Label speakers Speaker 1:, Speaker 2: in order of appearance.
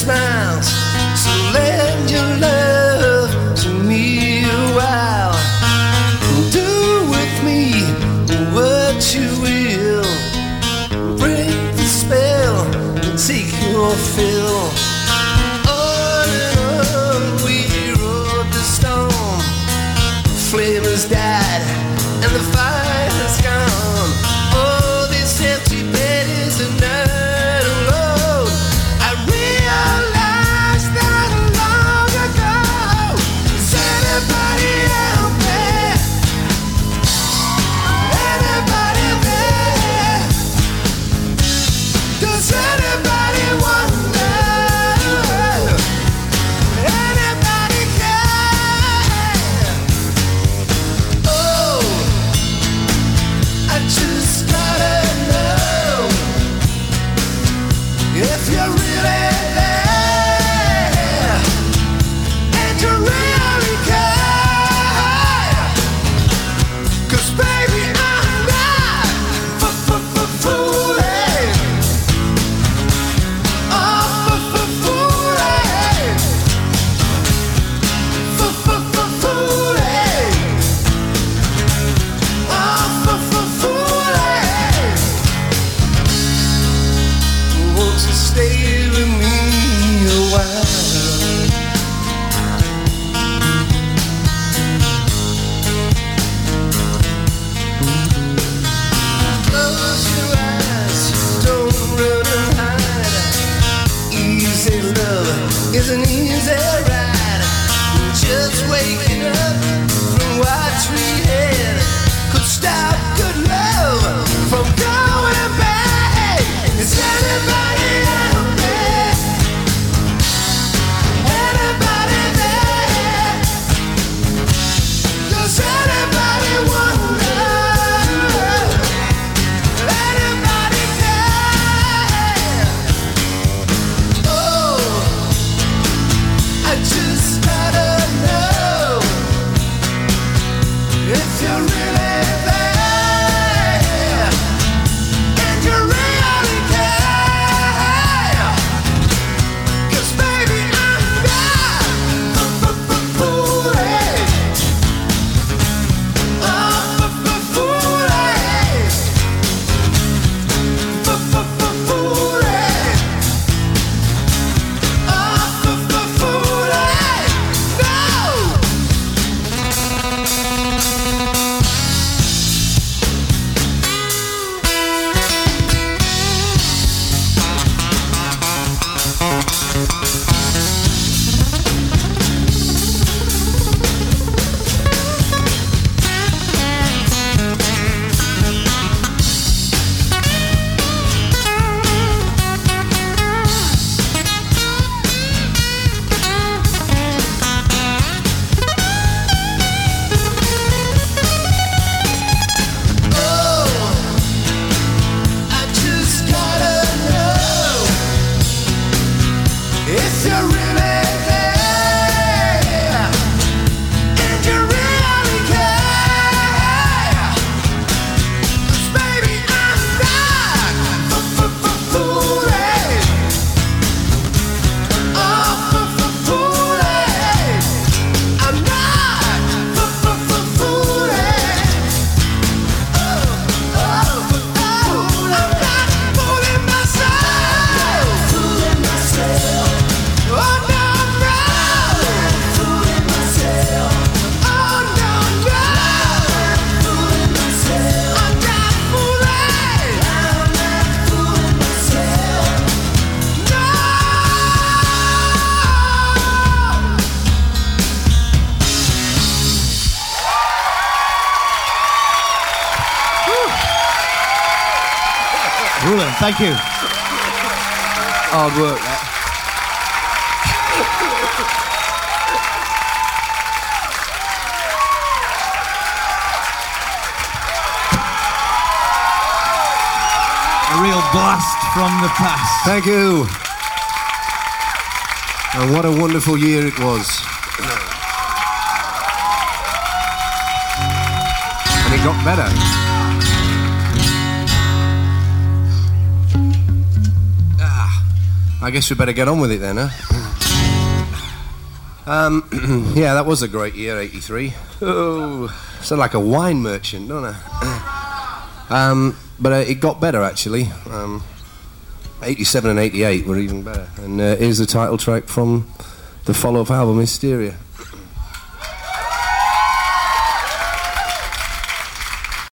Speaker 1: smiles. So lend your love to me a while. Do with me what you will. Break the spell and take your fill. On and on we rode the storm. Flames died and the fire's gone. Oh, this empty bed is a night alone. I realized that long ago. Is anybody out there? Anybody there? Does anybody wonder? Anybody care? Oh, I just gotta know if you're really there and you really care. 'Cause baby, I'm not fooling. Oh, fooling. Fooling. Oh, fooling. Won't you stay with me a while? Close your eyes, don't run and hide. Easy love is an easy ride. Just waking up from what we had could stop good love from going bad. Is anybody out there? Anybody there? Does anybody wonder? Anybody care? Oh, I just gotta know if you're really there and you really care. 'Cause baby, I'm not fooling. Oh, fooling. Fooling. Oh, fooling. No. Oh, I just gotta know if you're really there and you really care. 'Cause baby, I'm not fooling. Oh, fooling. I'm not fooling. I'm not fooling myself. Fooling myself. Oh no, no. Fooling myself. Oh no, no. Fooling myself. I'm not fooling. I'm not fooling myself. No.
Speaker 2: Brilliant, thank you. Hard work, that. A real blast from the past.
Speaker 3: Thank you. And what a wonderful year it was. And it got better. I guess we better get on with it then, huh? Yeah, that was a great year, 83. Oh, sound like a wine merchant, don't I? But it got better, actually. 87 and 88 were even better. And here's the title track from the follow-up album, Hysteria.